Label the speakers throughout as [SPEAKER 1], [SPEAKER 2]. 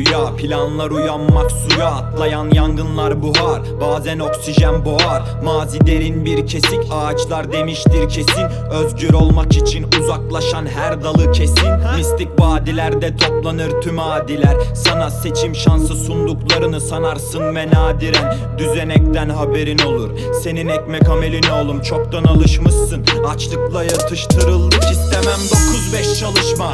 [SPEAKER 1] rüya. Planlar uyanmak suya, atlayan yangınlar buhar. Bazen oksijen boğar. Mazi derin bir kesik, ağaçlar demiştir kesin. Özgür olmak için uzaklaşan her dalı kesin. Mistik vadilerde toplanır tüm adiler. Sana seçim şansı sunduklarını sanarsın ve nadiren. Düzenekten haberin olur, senin ekmek amelin oğlum. Çoktan alışmışsın, açlıkla yatıştırıldık. İstemem 9-5 çalışma.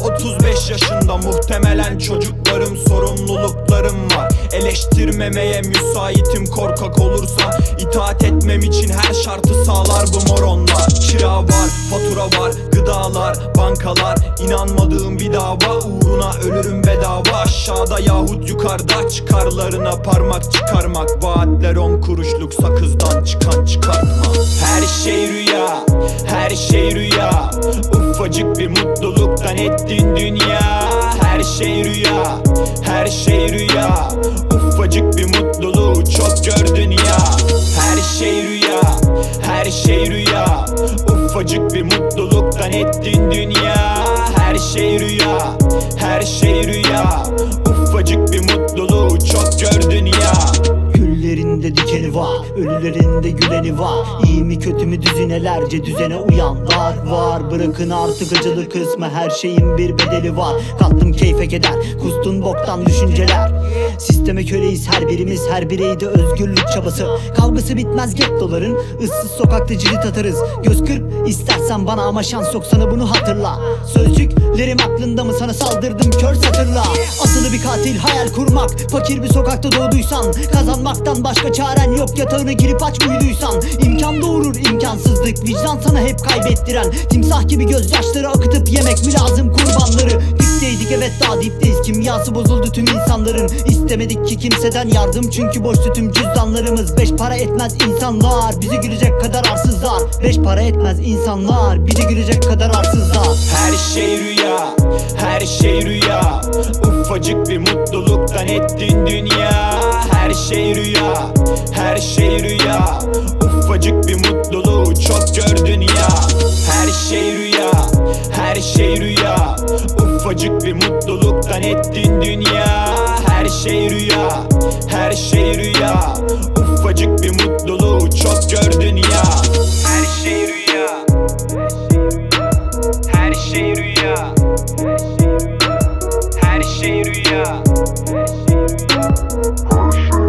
[SPEAKER 1] 35 yaşında muhtemelen çocuklarım, sorumluluklarım var. Eleştirmemeye müsaitim, korkak olursa itaat etmem için her şartı sağlar bu moronlar. Kira var, fatura var, gıdalar, bankalar. İnanmadığım bir dava uğruna ölürüm bedava. Aşağıda yahut yukarıda, çıkarlarına parmak çıkarmak. Vaatler 10 kuruşluk sakızdan çıkan çıkartma. Her şey rüya, her şey rüya. Ufacık bir mutluluktan ettin dünya. Her şey rüya, her şey rüya. Ufacık bir mutluluğu çok gördün ya. Her şey rüya, her şey rüya. Ufacık bir mutluluktan ettin dünya. Her şey rüya, her şey rüya. Ufacık bir mutluluğu çok gördün ya.
[SPEAKER 2] Güllerinde dikeni var, ölülerinde güleni var. İyi mi kötü mü düzinelerce düzene uyanlar var. Bırakın artık acılı kısmı, her şeyin bir bedeli var. Kattım keyfe keder, kustun boktan düşünceler. Sisteme köleyiz her birimiz, her bireyde özgürlük çabası. Kavgası bitmez gettoların, ıssız sokakta cirit atarız. Göz kırp istersen bana ama şans yok, sana bunu hatırla. Sözcüklerim aklında mı, sana saldırdım kör satırla. Asılı bir katil hayal kurmak, fakir bir sokakta doğduysan. Kazanmaktan başka çaren yok, yatağına girip aç uyuduysan. İmkan doğurur imkansızlık, vicdan sana hep kaybettiren. Timsah gibi gözyaşları akıtıp yemek mi lazım kurbanları. Dipteydik evet, daha dipteyiz, kimyası bozuldu tüm insanların. İstemedik ki kimseden yardım, çünkü boştu tüm cüzdanlarımız. 5 para etmez insanlar, bizi gülecek kadar arsızlar. 5 para etmez insanlar, bizi gülecek kadar arsızlar.
[SPEAKER 1] Her şey rüya, her şey rüya. Ufacık bir mutluluktan ettin dünya. Her şey rüya, her şey rüya. Ufacık bir mutluluğu çok gördün ya. Her şey rüya, her şey rüya. Ufacık bir mutluluktan ettin dünya. Her şey rüya, her şey rüya. Ufacık bir mutluluğu çok gördün ya. Her şey rüya, her şey rüya. Her şey rüya.